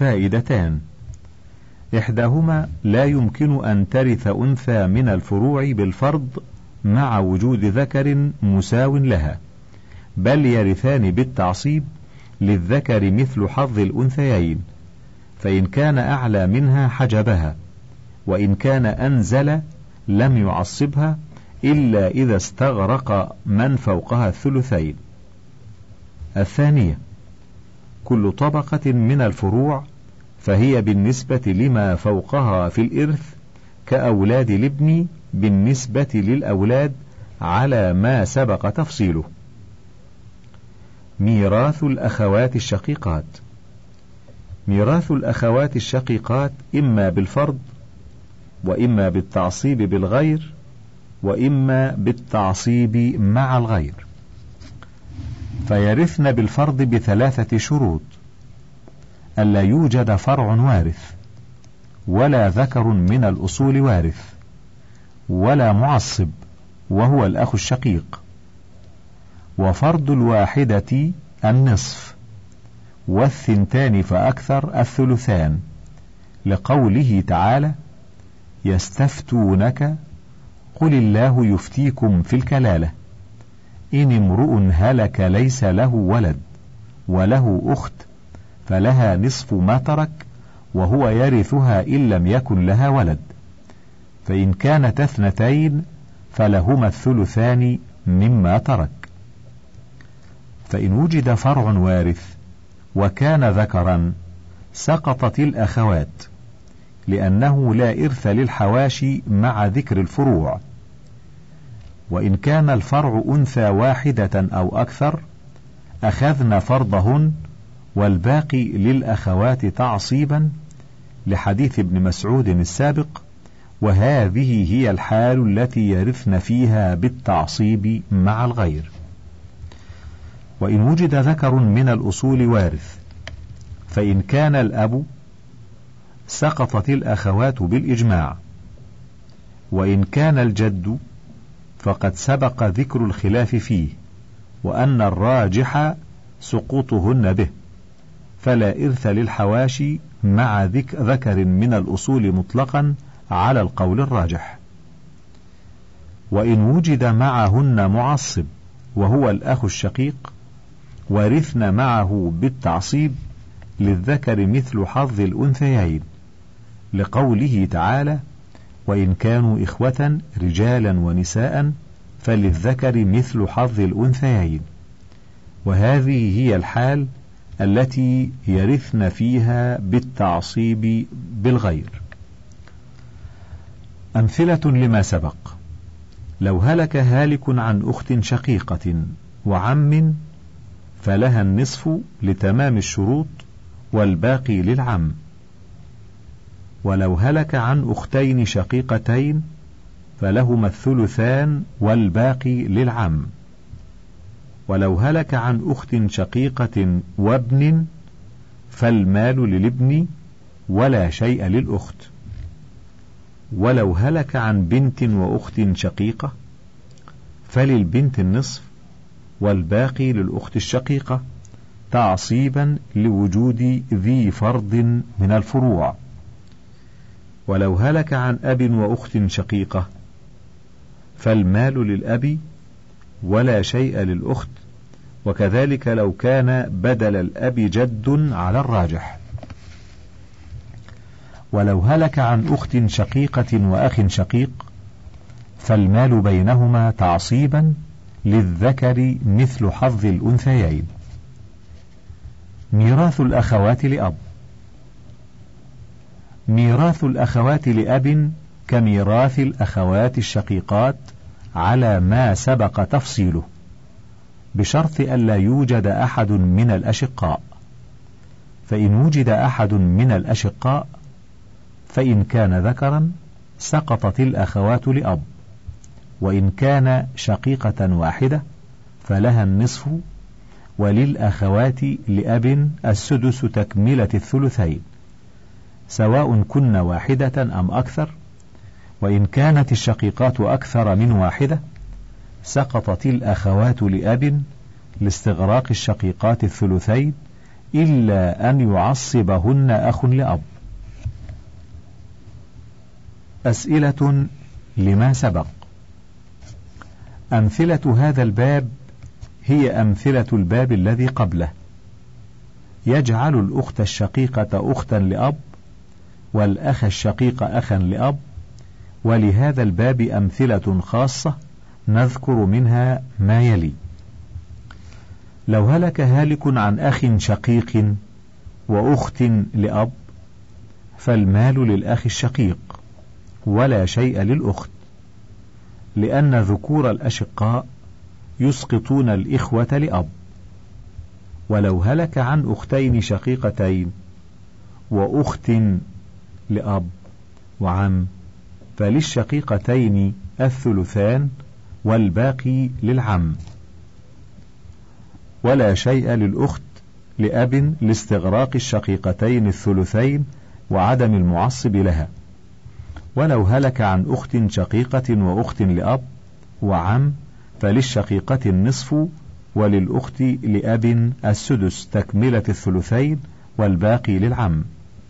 فائدتان: إحداهما لا يمكن أن ترث أنثى من الفروع بالفرض مع وجود ذكر مساو لها، بل يرثان بالتعصيب للذكر مثل حظ الأنثيين، فإن كان أعلى منها حجبها، وإن كان أنزل لم يعصبها إلا إذا استغرق من فوقها الثلثين. الثانية: كل طبقة من الفروع فهي بالنسبة لما فوقها في الإرث كأولاد الابن بالنسبة للأولاد على ما سبق تفصيله. ميراث الأخوات الشقيقات: ميراث الأخوات الشقيقات إما بالفرض، وإما بالتعصيب بالغير، وإما بالتعصيب مع الغير. فيرثن بالفرض بثلاثة شروط: ألا يوجد فرع وارث، ولا ذكر من الأصول وارث، ولا معصب وهو الأخ الشقيق. وفرض الواحدة النصف، والثنتان فأكثر الثلثان، لقوله تعالى: يستفتونك قل الله يفتيكم في الكلالة إن امرؤ هلك ليس له ولد وله أخت فلها نصف ما ترك وهو يرثها إن لم يكن لها ولد، فإن كانت اثنتين فلهما الثلثان مما ترك. فإن وجد فرع وارث وكان ذكرا سقطت الأخوات، لأنه لا إرث للحواشي مع ذكر الفروع. وإن كان الفرع أنثى واحدة أو أكثر أخذن فرضهن، والباقي للأخوات تعصيبا، لحديث ابن مسعود السابق: وهذه هي الحال التي يرثن فيها بالتعصيب مع الغير. وإن وجد ذكر من الأصول وارث، فإن كان الأب سقطت الأخوات بالإجماع، وإن كان الجد فقد سبق ذكر الخلاف فيه، وأن الراجح سقوطهن به، فلا إرث للحواشي مع ذكر من الأصول مطلقا على القول الراجح. وإن وجد معهن معصب وهو الأخ الشقيق ورثن معه بالتعصيب للذكر مثل حظ الأنثيين، لقوله تعالى: وإن كانوا إخوة رجالا ونساء فللذكر مثل حظ الأنثيين. وهذه هي الحال التي يرثن فيها بالتعصيب بالغير. أمثلة لما سبق: لو هلك هالك عن أخت شقيقة وعم فلها النصف لتمام الشروط والباقي للعم. ولو هلك عن أختين شقيقتين فلهما الثلثان والباقي للعم. ولو هلك عن أخت شقيقة وابن فالمال للابن ولا شيء للأخت. ولو هلك عن بنت وأخت شقيقة فللبنت النصف والباقي للأخت الشقيقة، تعصيبا لوجود ذي فرض من الفروع. ولو هلك عن أب وأخت شقيقة فالمال للأب ولا شيء للأخت، وكذلك لو كان بدل الأب جد على الراجح. ولو هلك عن أخت شقيقة وأخ شقيق فالمال بينهما تعصيبا للذكر مثل حظ الأنثيين. ميراث الأخوات لأب: ميراث الأخوات لأب كميراث الأخوات الشقيقات على ما سبق تفصيله، بشرط ألا يوجد أحد من الأشقاء. فإن وجد أحد من الأشقاء فإن كان ذكرا سقطت الأخوات لأب، وإن كان شقيقة واحدة فلها النصف، وللأخوات لأب السدس تكملة الثلثين، سواء كن واحدة أم أكثر. وإن كانت الشقيقات أكثر من واحدة سقطت الأخوات لأب لاستغراق الشقيقات الثلثين إلا أن يعصبهن أخ لأب. أسئلة لما سبق. أمثلة هذا الباب هي أمثلة الباب الذي قبله. يجعل الأخت الشقيقة أختا لأب، والأخ الشقيق أخا لأب، ولهذا الباب أمثلة خاصة نذكر منها ما يلي. لو هلك هالك عن أخ شقيق وأخت لأب، فالمال للأخ الشقيق ولا شيء للأخت، لأن ذكور الأشقاء يسقطون الإخوة لأب. ولو هلك عن أختين شقيقتين وأخت لأب وعم، فللشقيقتين الثلثان والباقي للعم، ولا شيء للأخت لأب لاستغراق الشقيقتين الثلثين وعدم المعصب لها. ولو هلك عن أخت شقيقة وأخت لأب وعم، فللشقيقة النصف وللأخت لأب السدس تكملة الثلثين والباقي للعم.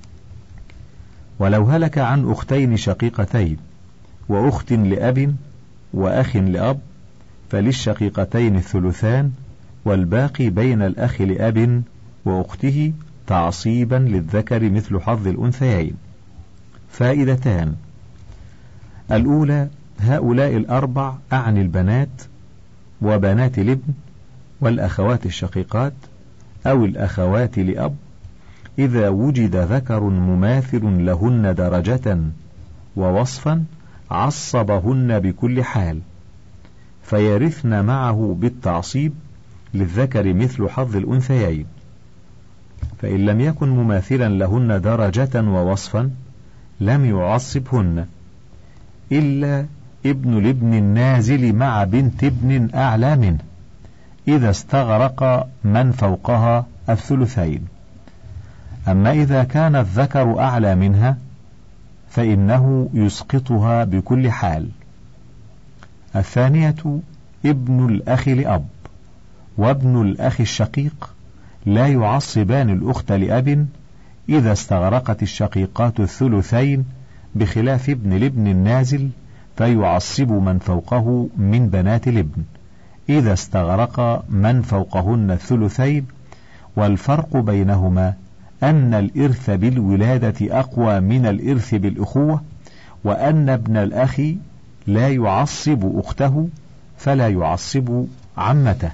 ولو هلك عن أختين شقيقتين وأخت لأب وأخ لأب، فللشقيقتين الثلثان والباقي بين الأخ لأب وأخته تعصيبا للذكر مثل حظ الأنثيين. فائدتان: الأولى، هؤلاء الأربع أعني البنات وبنات الابن والأخوات الشقيقات أو الأخوات لأب، إذا وجد ذكر مماثل لهن درجة ووصفا عصبهن بكل حال، فيرثن معه بالتعصيب للذكر مثل حظ الأنثيين. فإن لم يكن مماثلا لهن درجة ووصفا لم يعصبهن، إلا ابن الابن النازل مع بنت ابن أعلى منه، إذا استغرق من فوقها الثلثين. أما إذا كان الذكر أعلى منها فإنه يسقطها بكل حال. الثانية، ابن الأخ لأب وابن الأخ الشقيق لا يعصبان الأخت لأب إذا استغرقت الشقيقات الثلثين، بخلاف ابن الابن النازل فيعصب من فوقه من بنات الابن إذا استغرق من فوقهن الثلثين. والفرق بينهما أن الإرث بالولادة أقوى من الإرث بالأخوة، وأن ابن الأخ لا يعصب أخته فلا يعصب عمته.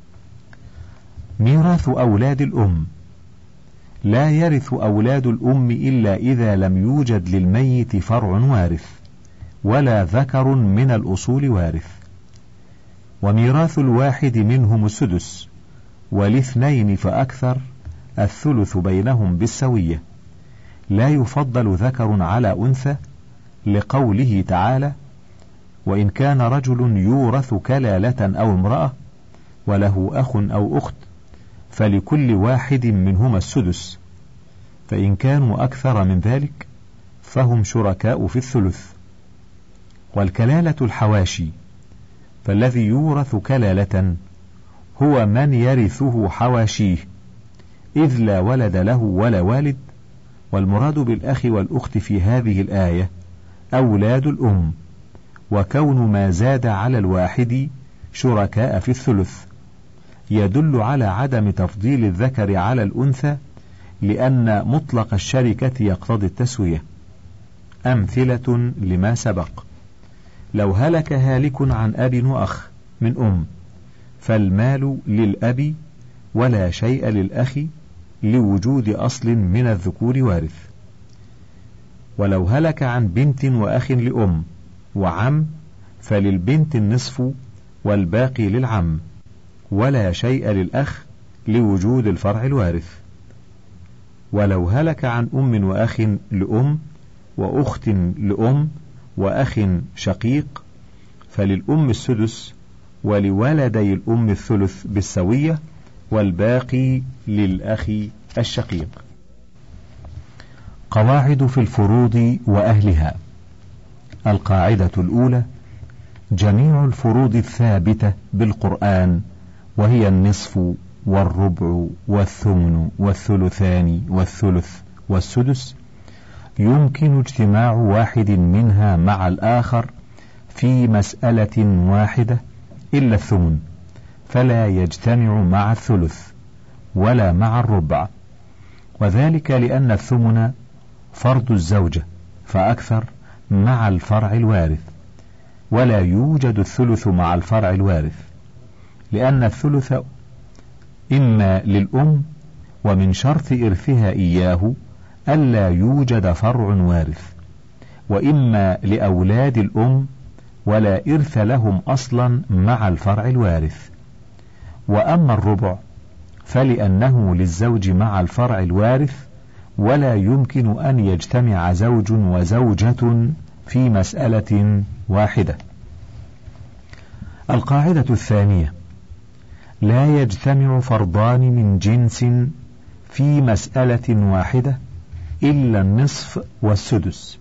ميراث أولاد الأم: لا يرث أولاد الأم إلا إذا لم يوجد للميت فرع وارث ولا ذكر من الأصول وارث. وميراث الواحد منهم السدس، والاثنين فأكثر الثلث بينهم بالسوية، لا يفضل ذكر على أنثى، لقوله تعالى: وإن كان رجل يورث كلالة أو امرأة وله أخ أو أخت فلكل واحد منهما السدس، فإن كانوا أكثر من ذلك فهم شركاء في الثلث. والكلالة الحواشي، فالذي يورث كلالة هو من يرثه حواشيه، إذ لا ولد له ولا والد. والمراد بالأخ والأخت في هذه الآية أولاد الأم، وكون ما زاد على الواحد شركاء في الثلث يدل على عدم تفضيل الذكر على الأنثى، لأن مطلق الشركة يقتضي التسوية. أمثلة لما سبق: لو هلك هالك عن أب وأخ من أم، فالمال للأب ولا شيء للأخ لوجود أصل من الذكور وارث. ولو هلك عن بنت وأخ لأم وعم، فللبنت النصف والباقي للعم، ولا شيء للأخ لوجود الفرع الوارث. ولو هلك عن أم وأخ لأم وأخت لأم وأخ شقيق، فللأم السدس ولولدي الأم الثلث بالسوية، والباقي للأخ الشقيق. قواعد في الفروض وأهلها: القاعدة الأولى: جميع الفروض الثابتة بالقرآن، وهي النصف والربع والثمن والثلثان والثلث والسدس، يمكن اجتماع واحد منها مع الآخر في مسألة واحدة إلا الثمن، فلا يجتمع مع الثلث ولا مع الربع، وذلك لأن الثمن فرض الزوجة فأكثر مع الفرع الوارث، ولا يوجد الثلث مع الفرع الوارث، لأن الثلث إما للأم، ومن شرط إرثها إياه ألا يوجد فرع وارث، وإما لأولاد الأم ولا إرث لهم أصلا مع الفرع الوارث. وأما الربع فلأنه للزوج مع الفرع الوارث، ولا يمكن أن يجتمع زوج وزوجة في مسألة واحدة. القاعدة الثانية: لا يجتمع فرضان من جنس في مسألة واحدة إلا النصف والسدس.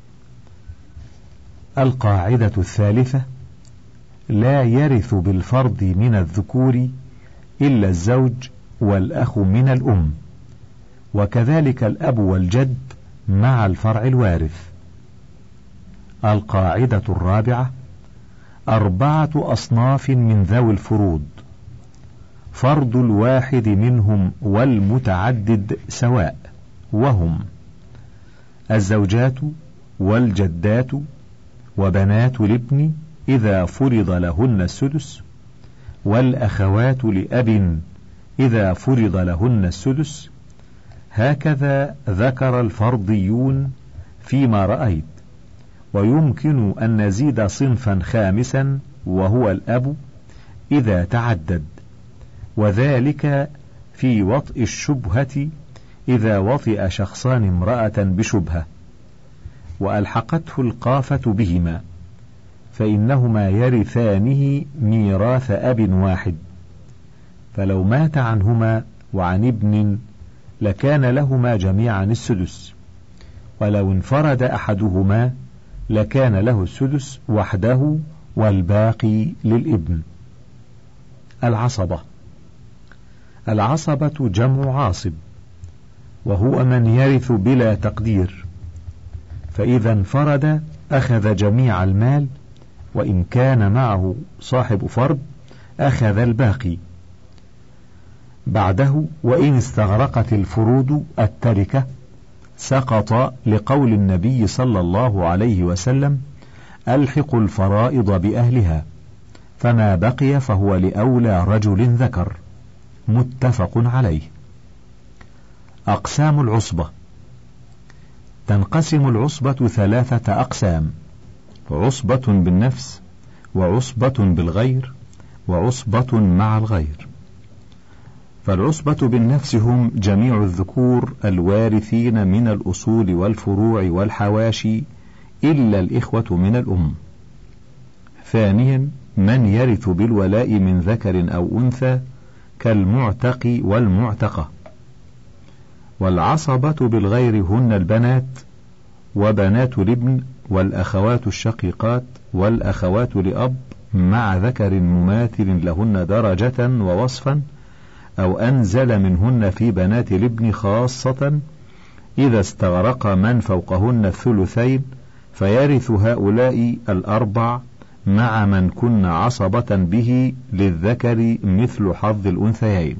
القاعدة الثالثة: لا يرث بالفرض من الذكور إلا الزوج والأخ من الأم، وكذلك الأب والجد مع الفرع الوارث. القاعدة الرابعة: 4 أصناف من ذوي الفروض، فرض الواحد منهم والمتعدد سواء، وهم: الزوجات والجدات وبنات الابن إذا فرض لهن السدس، والأخوات لأب إذا فرض لهن السدس. هكذا ذكر الفرضيون فيما رأيت، ويمكن أن نزيد صنفا خامسا وهو الأب إذا تعدد، وذلك في وطئ الشبهة إذا وطئ شخصان امرأة بشبهة وألحقته القافة بهما، فإنهما يرثانه ميراث أب واحد، فلو مات عنهما وعن ابن لكان لهما جميعا السدس، ولو انفرد أحدهما لكان له السدس وحده والباقي للابن. العصبة جمع عاصب، وهو من يرث بلا تقدير، فإذا انفرد أخذ جميع المال، وإن كان معه صاحب فرض أخذ الباقي بعده، وإن استغرقت الفروض التركة سقط، لقول النبي صلى الله عليه وسلم: ألحقوا الفرائض بأهلها، فما بقي فهو لأولى رجل ذكر. متفق عليه. أقسام العصبة: تنقسم العصبة 3 أقسام: عصبة بالنفس، وعصبة بالغير، وعصبة مع الغير. فالعصبة بالنفس هم جميع الذكور الوارثين من الأصول والفروع والحواشي إلا الإخوة من الأم. ثانيا: من يرث بالولاء من ذكر أو أنثى كالمعتق والمعتقة. والعصبة بالغير هن البنات وبنات الابن والأخوات الشقيقات والأخوات لأب مع ذكر مماثل لهن درجة ووصفا أو أنزل منهن في بنات الابن، خاصة إذا استغرق من فوقهن الثلثين، فيرث هؤلاء 4 مع من كن عصبة به للذكر مثل حظ الأنثيين.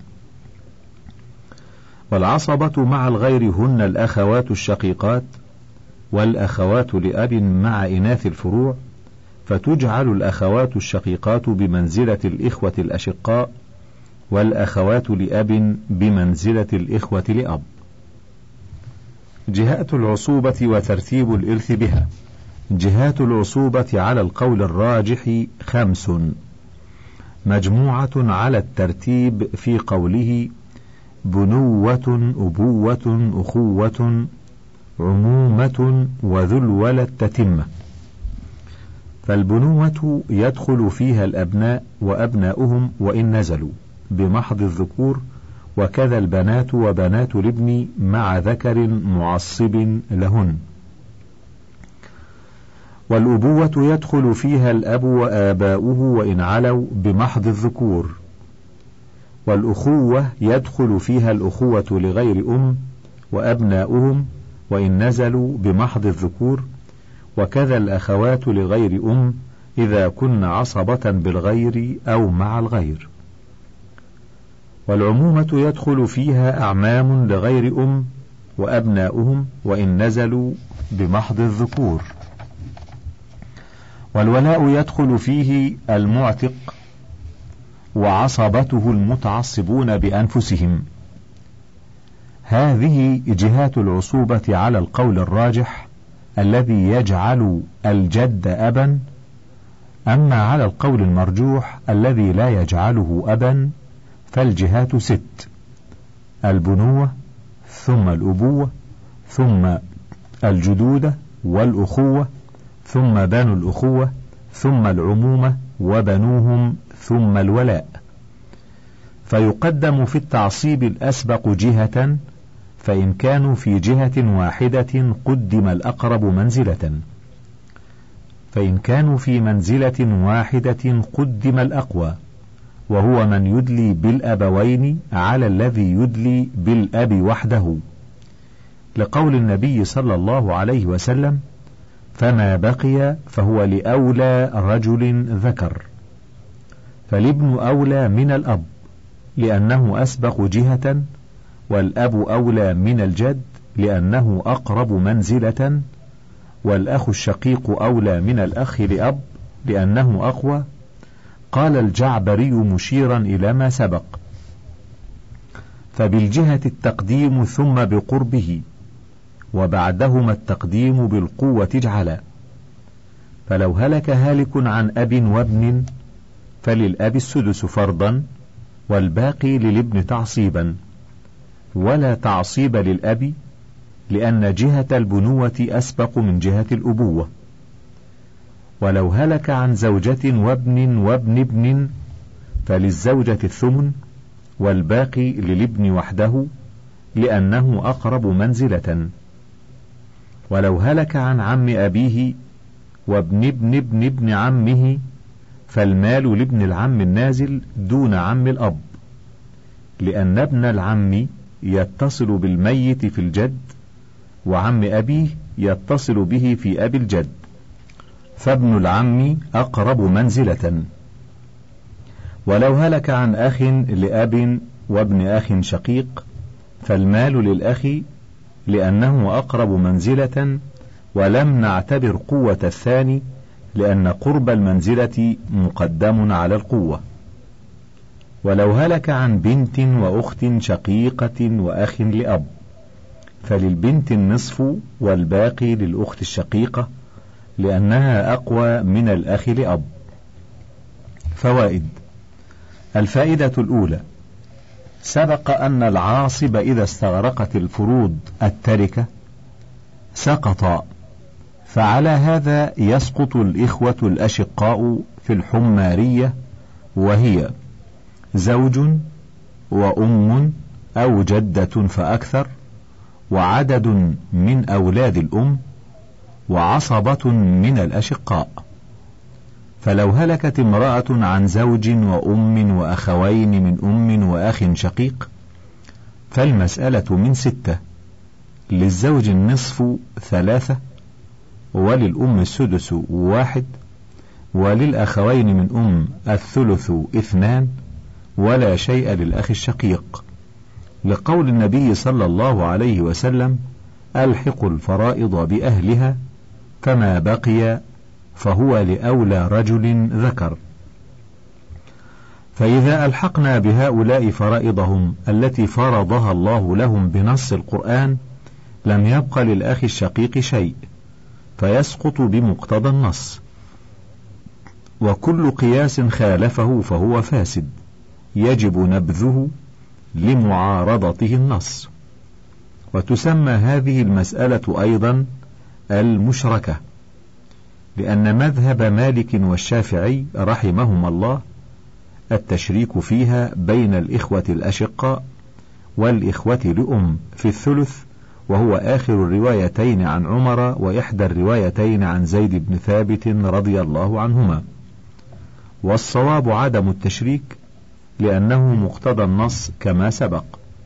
والعصبة مع الغير هن الأخوات الشقيقات والأخوات لأب مع إناث الفروع، فتجعل الأخوات الشقيقات بمنزلة الإخوة الأشقاء، والأخوات لأب بمنزلة الإخوة لأب. جهات العصوبة وترتيب الإرث بها: جهات العصوبة على القول الراجح 5، مجموعة على الترتيب في قوله: بنوة، أبوة، أخوة، عمومة، وذو الولد تتمة. فالبنوة يدخل فيها الأبناء وأبناؤهم وإن نزلوا بمحض الذكور، وكذا البنات وبنات الابن مع ذكر معصب لهن. والأبوة يدخل فيها الأب وآباؤه وإن علوا بمحض الذكور، والأخوة يدخل فيها الأخوة لغير أم وأبناؤهم وإن نزلوا بمحض الذكور، وكذا الأخوات لغير أم إذا كن عصبة بالغير أو مع الغير. والعمومة يدخل فيها أعمام لغير أم وأبناؤهم وإن نزلوا بمحض الذكور. والولاء يدخل فيه المعتق وعصبته المتعصبون بأنفسهم. هذه جهات العصوبة على القول الراجح الذي يجعل الجد أبا، أما على القول المرجوح الذي لا يجعله أبا فالجهات 6: البنوة، ثم الأبوة، ثم الجدودة والأخوة، ثم بنو الأخوة، ثم العمومة وبنوهم، ثم الولاء. فيقدم في التعصيب الأسبق جهة، فإن كانوا في جهة واحدة قدم الأقرب منزلة، فإن كانوا في منزلة واحدة قدم الأقوى، وهو من يدلي بالأبوين على الذي يدلي بالأب وحده، لقول النبي صلى الله عليه وسلم: فما بقي فهو لأولى رجل ذكر. فالابن أولى من الأب لأنه أسبق جهة، والأب أولى من الجد لأنه أقرب منزلة، والأخ الشقيق أولى من الأخ لأب لأنه أقوى. قال الجعبري مشيرا إلى ما سبق: فبالجهة التقديم ثم بقربه، وبعدهما التقديم بالقوة اجعلا. فلو هلك هالك عن أب وابن فللأب السدس فرضا، والباقي للابن تعصيبا، ولا تعصيب للأب لأن جهة البنوة أسبق من جهة الأبوة. ولو هلك عن زوجة وابن وابن ابن فللزوجة الثمن، والباقي للابن وحده لأنه أقرب منزلة. ولو هلك عن عم أبيه وابن ابن ابن ابن عمه فالمال لابن العم النازل دون عم الأب، لأن ابن العم يتصل بالميت في الجد، وعم أبيه يتصل به في أبي الجد، فابن العم أقرب منزلة. ولو هلك عن أخ لأب وابن أخ شقيق فالمال للأخ لأنه أقرب منزلة، ولم نعتبر قوة الثاني لأن قرب المنزلة مقدم على القوة. ولو هلك عن بنت وأخت شقيقة وأخ لأب فللبنت النصف، والباقي للأخت الشقيقة لأنها أقوى من الأخ لأب. فوائد: الفائدة الأولى: سبق أن العاصب إذا استغرقت الفروض التركة سقط، فعلى هذا يسقط الإخوة الأشقاء في الحمارية، وهي زوج وأم أو جدة فأكثر، وعدد من أولاد الأم، وعصبة من الأشقاء. فلو هلكت امرأة عن زوج وأم وأخوين من أم وأخ شقيق فالمسألة من 6: للزوج النصف 3، وللأم السدس 1، وللأخوين من أم الثلث 2، ولا شيء للأخ الشقيق، لقول النبي صلى الله عليه وسلم: ألحقوا الفرائض بأهلها، فما بقي فهو لأولى رجل ذكر. فإذا ألحقنا بهؤلاء فرائضهم التي فرضها الله لهم بنص القرآن لم يبق للأخ الشقيق شيء، فيسقط بمقتضى النص، وكل قياس خالفه فهو فاسد يجب نبذه لمعارضته النص. وتسمى هذه المسألة أيضا المشركة، لأن مذهب مالك والشافعي رحمهما الله التشريك فيها بين الإخوة الأشقاء والإخوة لأم في الثلث، وهو آخر الروايتين عن عمر وإحدى الروايتين عن زيد بن ثابت رضي الله عنهما. والصواب عدم التشريك، لأنه مقتضى النص كما سبق.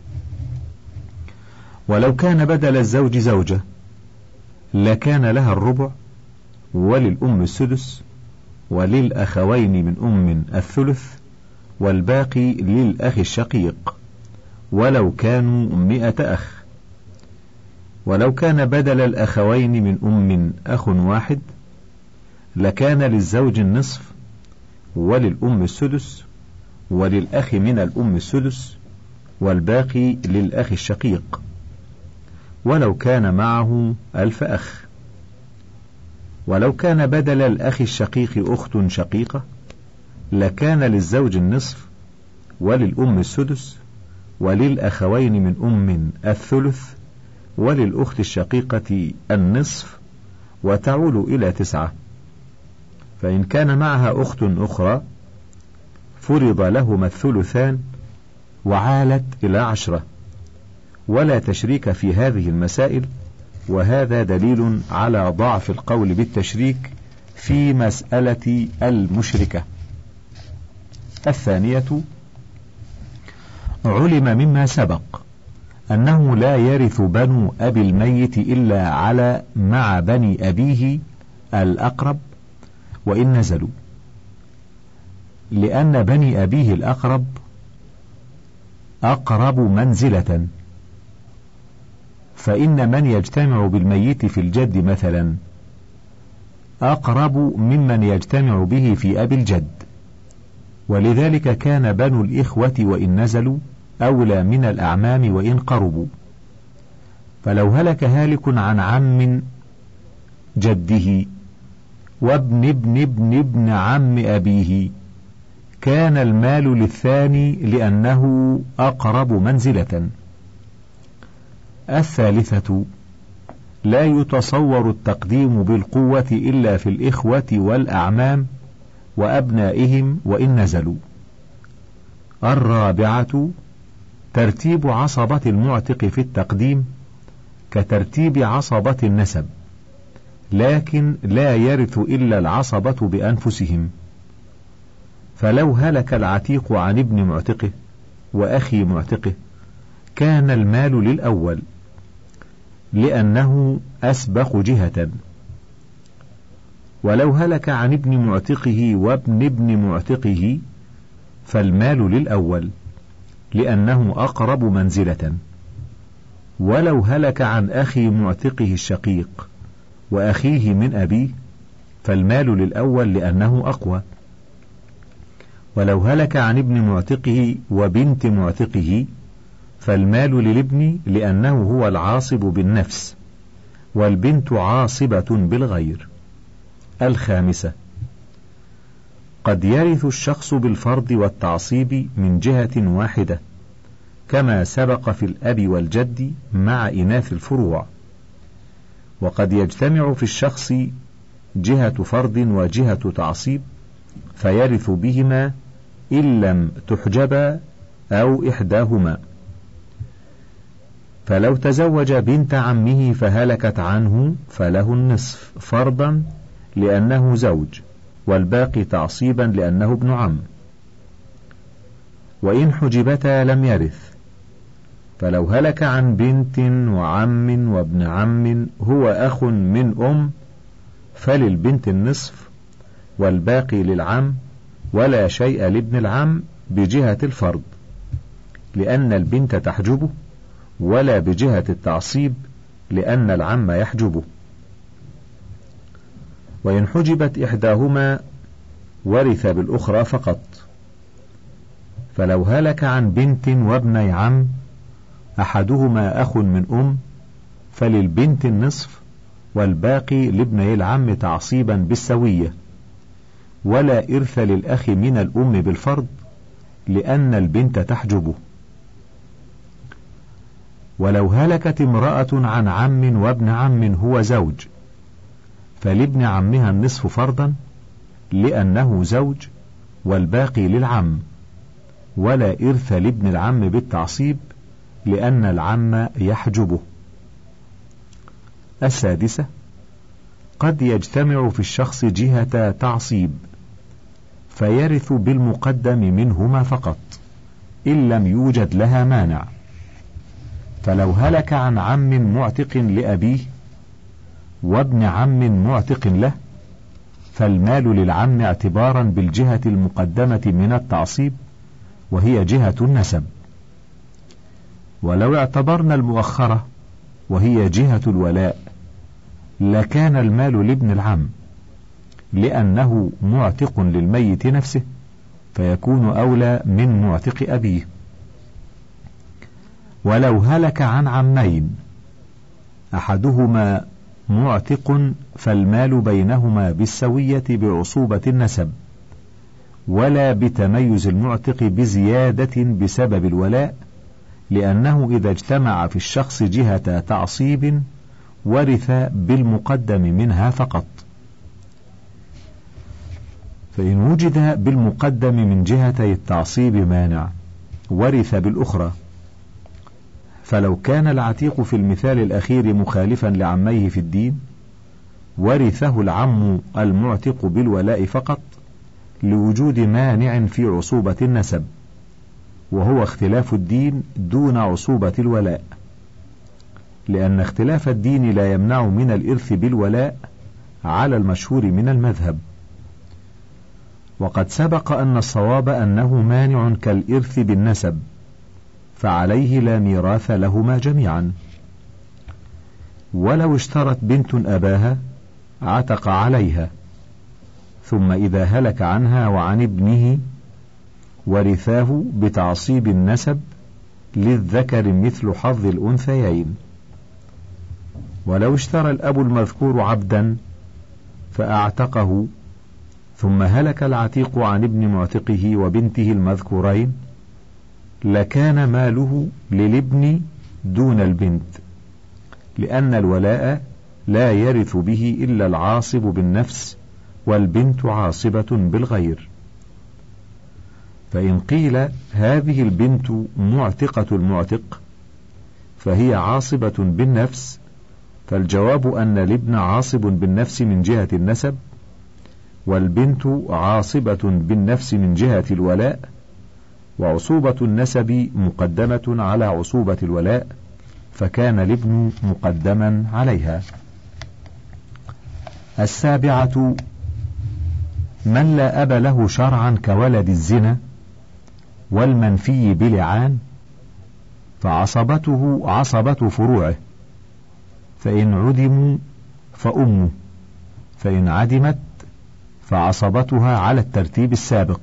ولو كان بدل الزوج زوجة لكان لها الربع، وللأم السدس، وللأخوين من أم الثلث، والباقي للأخ الشقيق ولو كانوا 100 أخ. ولو كان بدل الأخوين من أم أخ واحد لكان للزوج النصف، وللأم السدس، وللأخ من الأم السدس، والباقي للأخ الشقيق ولو كان معه 1000 أخ. ولو كان بدل الأخ الشقيق أخت شقيقة لكان للزوج النصف، وللأم السدس، وللأخوين من أم الثلث، وللأخت الشقيقة النصف، وتعول إلى 9. فإن كان معها أخت أخرى فرض لهما الثلثان وعالت إلى 10، ولا تشريك في هذه المسائل، وهذا دليل على ضعف القول بالتشريك في مسألة المشركة. الثانية: علم مما سبق أنه لا يرث بنو أبي الميت إلا على مع بني أبيه الأقرب وإن نزلوا، لأن بني أبيه الأقرب أقرب منزلة، فإن من يجتمع بالميت في الجد مثلا أقرب ممن يجتمع به في أبي الجد، ولذلك كان بنو الإخوة وإن نزلوا أولى من الأعمام وإن قربوا. فلو هلك هالك عن عم جده وابن ابن ابن ابن عم أبيه كان المال للثاني لأنه أقرب منزلة. الثالثة: لا يتصور التقديم بالقوة إلا في الإخوة والأعمام وأبنائهم وإن نزلوا. الرابعة: ترتيب عصبة المعتق في التقديم كترتيب عصبة النسب، لكن لا يرث إلا العصبة بأنفسهم. فلو هلك العتيق عن ابن معتقه وأخي معتقه كان المال للأول لأنه أسبق جهة، ولو هلك عن ابن معتقه وابن ابن معتقه فالمال للأول لأنه أقرب منزلة، ولو هلك عن أخي معتقه الشقيق وأخيه من أبيه فالمال للأول لأنه أقوى، ولو هلك عن ابن معتقه وبنت معتقه فالمال للابن لأنه هو العاصب بالنفس، والبنت عاصبة بالغير. الخامسة: قد يرث الشخص بالفرض والتعصيب من جهة واحدة كما سبق في الأب والجد مع إناث الفروع، وقد يجتمع في الشخص جهة فرض وجهة تعصيب فيرث بهما إن لم تحجبا أو إحداهما. فلو تزوج بنت عمه فهلكت عنه فله النصف فرضا لأنه زوج، والباقي تعصيبا لأنه ابن عم. وإن حجبتا لم يرث. فلو هلك عن بنت وعم وابن عم هو أخ من أم فللبنت النصف والباقي للعم، ولا شيء لابن العم بجهة الفرض لأن البنت تحجبه، ولا بجهة التعصيب لأن العم يحجبه. وإن حجبت إحداهما ورث بالأخرى فقط. فلو هلك عن بنت وابني عم أحدهما أخ من أم فللبنت النصف والباقي لابني العم تعصيبا بالسوية، ولا إرث للأخ من الأم بالفرض لأن البنت تحجبه. ولو هلكت امرأة عن عم وابن عم هو زوج فلابن عمها النصف فرضا لأنه زوج، والباقي للعم، ولا إرث لابن العم بالتعصيب لأن العم يحجبه. السادسة: قد يجتمع في الشخص جهة تعصيب فيرث بالمقدم منهما فقط، إن لم يوجد لها مانع. فلو هلك عن عم معتق لأبيه وابن عم معتق له، فالمال للعم اعتبارا بالجهة المقدمة من التعصيب، وهي جهة النسب. ولو اعتبرنا المؤخرة وهي جهة الولاء، لكان المال لابن العم، لأنه معتق للميت نفسه، فيكون أولى من معتق أبيه. ولو هلك عن عمين أحدهما معتق، فالمال بينهما بالسوية بعصوبة النسب، ولا بتميز المعتق بزيادة بسبب الولاء، لأنه إذا اجتمع في الشخص جهة تعصيب ورث بالمقدم منها فقط. فإن وجد بالمقدم من جهتي التعصيب مانع ورث بالأخرى. فلو كان العتيق في المثال الأخير مخالفا لعميه في الدين، ورثه العم المعتق بالولاء فقط، لوجود مانع في عصوبة النسب، وهو اختلاف الدين دون عصوبة الولاء، لأن اختلاف الدين لا يمنع من الإرث بالولاء على المشهور من المذهب. وقد سبق أن الصواب أنه مانع كالإرث بالنسب، فعليه لا ميراث لهما جميعا. ولو اشترت بنت أباها عتق عليها، ثم إذا هلك عنها وعن ابنه ورثاه بتعصيب النسب للذكر مثل حظ الأنثيين. ولو اشترى الأب المذكور عبدا فأعتقه، ثم هلك العتيق عن ابن معتقه وبنته المذكورين، لكان ماله للابن دون البنت، لأن الولاء لا يرث به إلا العاصب بالنفس، والبنت عاصبة بالغير. فإن قيل هذه البنت معتقة المعتق، فهي عاصبة بالنفس، فالجواب أن الابن عاصب بالنفس من جهة النسب، والبنت عاصبة بالنفس من جهة الولاء، وعصوبة النسب مقدمة على عصوبة الولاء، فكان الابن مقدما عليها. 7. من لا أب له شرعا كولد الزنا والمنفي بلعان، فعصبته عصبة فروعه، فإن عدموا فأمه، فإن عدمت فعصبتها على الترتيب السابق.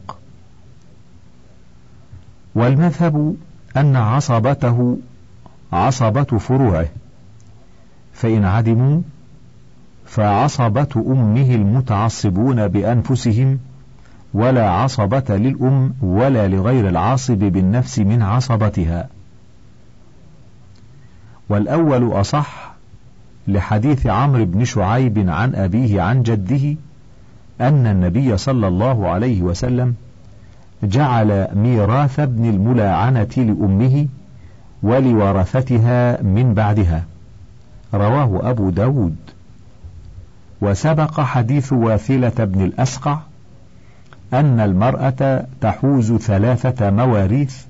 والمذهب أن عصبته عصبة فروعه، فإن عدموا فعصبة أمه المتعصبون بأنفسهم، ولا عصبة للأم ولا لغير العاصب بالنفس من عصبتها. والأول أصح، لحديث عمرو بن شعيب عن أبيه عن جده أن النبي صلى الله عليه وسلم جعل ميراث ابن الملاعنة لأمه ولورثتها من بعدها، رواه أبو داود. وسبق حديث واثلة بن الأسقع أن المرأة تحوز 3 مواريث: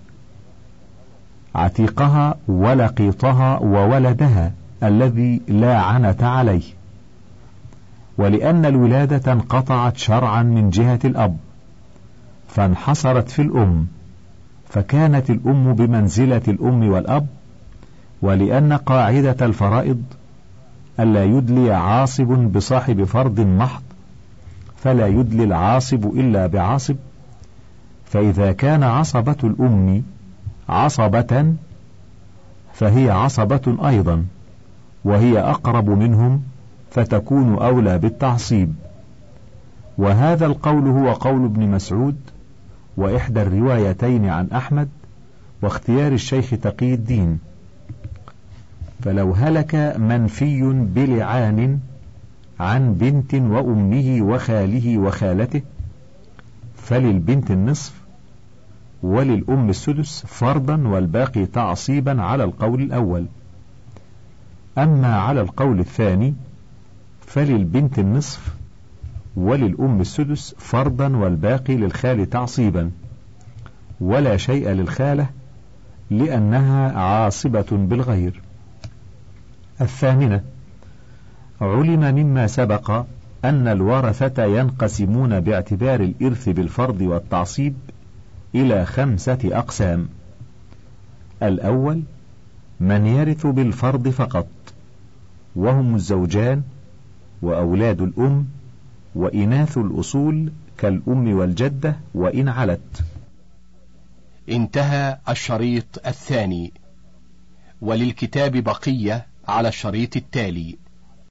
عتيقها ولقيطها وولدها الذي لا عنة عليه. ولأن الولادة انقطعت شرعا من جهة الأب فانحصرت في الأم، فكانت الأم بمنزلة الأم والأب. ولأن قاعدة الفرائض ألا يدلي عاصب بصاحب فرض محض، فلا يدلي العاصب إلا بعاصب، فإذا كان عصبة الأم عصبة فهي عصبة أيضا، وهي أقرب منهم، فتكون أولى بالتعصيب. وهذا القول هو قول ابن مسعود، وإحدى الروايتين عن أحمد، واختيار الشيخ تقي الدين. فلو هلك منفي بلعان عن بنت وأمه وخاله وخالته، فللبنت النصف وللأم السدس فرضا، والباقي تعصيبا على القول الأول. أما على القول الثاني فللبنت النصف وللأم السدس فرضا، والباقي للخال تعصيبا. ولا شيء للخالة لأنها عاصبة بالغير. 8. علم مما سبق أن الورثة ينقسمون باعتبار الإرث بالفرض والتعصيب إلى 5 أقسام. الأول من يرث بالفرض فقط، وهم الزوجان وأولاد الأم وإناث الأصول كالأم والجدة وإن علت. انتهى الشريط الثاني، وللكتاب بقية على الشريط التالي.